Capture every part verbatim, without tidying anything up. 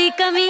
ਦੀ ਕਮੀ।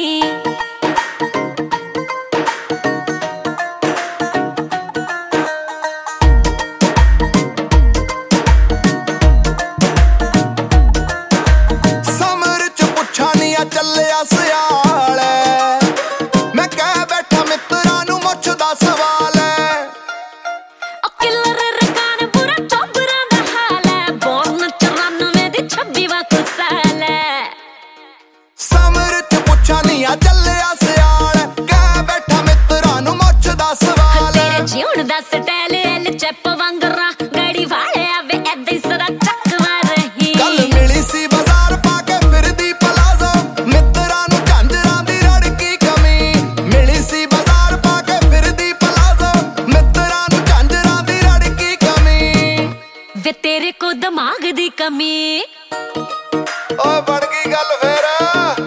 ਚੱਲਿਆ ਸਿਆਲ ਮੈਂ ਕਹਿ ਬੈਠਾ ਮਿੱਤਰਾਂ ਨੂੰ ਮੁੱਛ ਦਾ ਸਵਾਲ ਓ ਕਿਲਰ ਰਕਾਨ ਬੁਰਾ ਚੋਬਰਾਂ ਦਾ ਹਾਲ ਹੈ। ਬੋਰਨ ਚੁਰਾਨਵੇਂ ਦੀ ਛੱਬੀ ਵਾ ਕੁਸਾਲ ਹੈ। ਸਮਰ ਚ ਪੁੱਛਾਂ ਨੀ ਆ ਚੱਲਿਆ ਸਿਆਲ ਕਹਿ ਬੈਠਾ ਮਿੱਤਰਾਂ ਨੂੰ ਮੁੱਛ ਦਾ ਸਵਾਲ। ਤੇਰੇ ਜਿਉਣ ਦਾ ਸਟਾਈਲ ਐਲ ਚੱਪ ਵਾਂਗਰਾ ਗੜੀ ਵਾਲਿਆ ਵੇ ਐਦਾਂ ਹੀ ਸਦਾ ਚੱਕਵਾ ਰਹੀ। ਕੱਲ ਮਿਲੀ ਸੀ ਬਾਜ਼ਾਰ ਪਾ ਕੇ ਫਿਰਦੀ ਪਲਾਜ਼ੋ ਮਿੱਤਰਾਂ ਨੂੰ ਝਾਂਜਰਾਂ ਦੀ ਰੜਕੀ ਕਮੀ। ਮਿਲੀ ਸੀ ਬਾਜ਼ਾਰ ਪਾ ਕੇ ਫਿਰਦੀ ਪਲਾਜ਼ੋ ਮਿੱਤਰਾਂ ਨੂੰ ਝਾਂਜਰਾਂ ਦੀ ਰੜਕੀ ਕਮੀ। ਵੇ ਤੇਰੇ ਕੋ ਦਿਮਾਗ ਦੀ ਕਮੀ। ਓ ਬਣ ਗਈ ਗੱਲ ਫੇਰ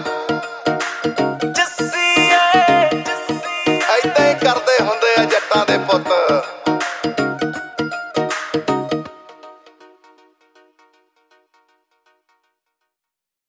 ਜੱਸੀ ਏ ਜੱਸੀ ਏਦਾਂ ਹੀ ਕਰਦੇ ਹੁੰਦੇ ਆ ਜੱਟਾਂ ਦੇ